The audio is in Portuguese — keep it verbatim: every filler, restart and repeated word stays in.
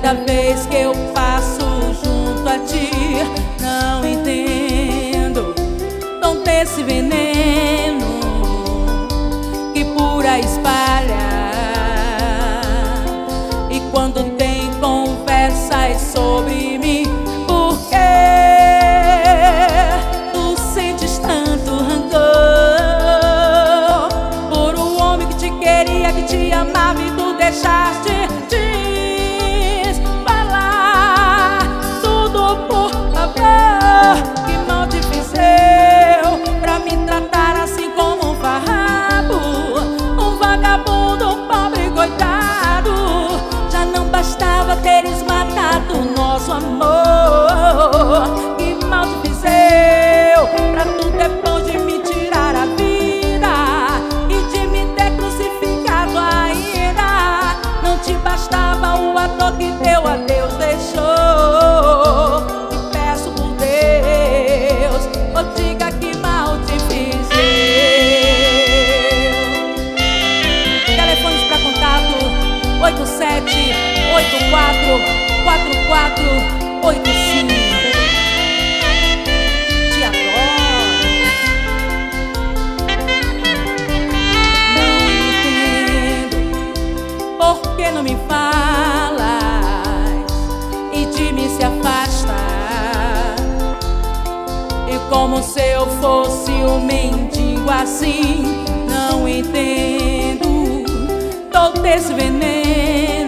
cada vez que eu passo junto a ti. Não entendo todo esse veneno que por aí espalha. E quando tem conversas sobre mim, por que tu sentes tanto rancor por um homem que te queria, que te amava e tu deixaste? Diz, falar tudo, por favor. Que mal te fiz eu pra me tratar assim como um farrapo, um vagabundo, um pobre coitado? Já não bastava teres matado o nosso amor. Que mal te fiz eu pra tu depois de me tirar a vida e de me ter crucificado ainda? Não te bastava o ator que teu adeus deixou? E peço por Deus, oh, diga que mal te fiz eu. Telefones pra contato: oito sete oito quatro quatro quatro oito cinco. Te adoro. Não entendo por que não me falas e de mim se afasta. E como se eu fosse um mendigo assim. Não entendo todo esse veneno